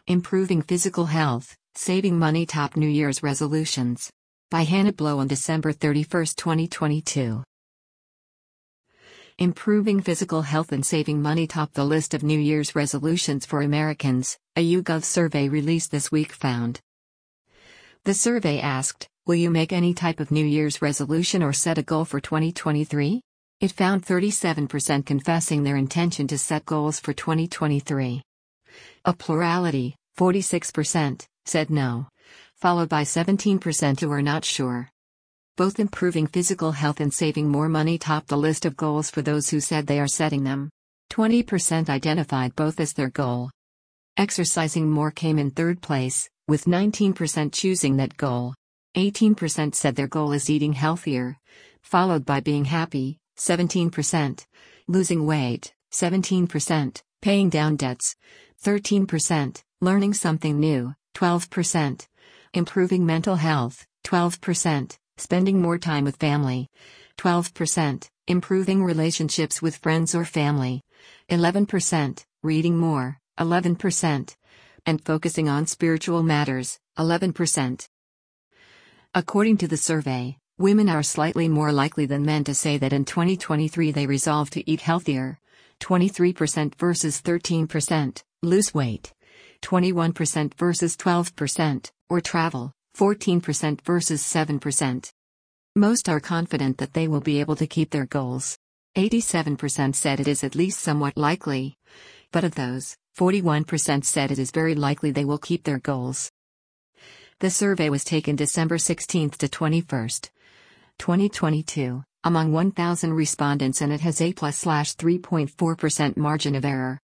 Improving Physical Health, Saving Money Top New Year's Resolutions. By Hannah Blow on December 31, 2022. Improving physical health and saving money top the list of New Year's resolutions for Americans, a YouGov survey released this week found. The survey asked, will you make any type of New Year's resolution or set a goal for 2023? It found 37% confessing their intention to set goals for 2023. A plurality, 46%, said no, followed by 17% who are not sure. Both improving physical health and saving more money topped the list of goals for those who said they are setting them. 20% identified both as their goal. Exercising more came in third place, with 19% choosing that goal. 18% said their goal is eating healthier, followed by being happy, 17%, losing weight, 17%, paying down debts, 13%, learning something new, 12%, improving mental health, 12%, spending more time with family, 12%, improving relationships with friends or family, 11%, reading more, 11%, and focusing on spiritual matters, 11%. According to the survey, women are slightly more likely than men to say that in 2023 they resolve to eat healthier, 23% versus 13%, lose weight, 21% versus 12%, or travel, 14% versus 7%. Most are confident that they will be able to keep their goals. 87% said it is at least somewhat likely. But of those, 41% said it is very likely they will keep their goals. The survey was taken December 16 to 21, 2022, among 1,000 respondents and it has a +3.4% margin of error.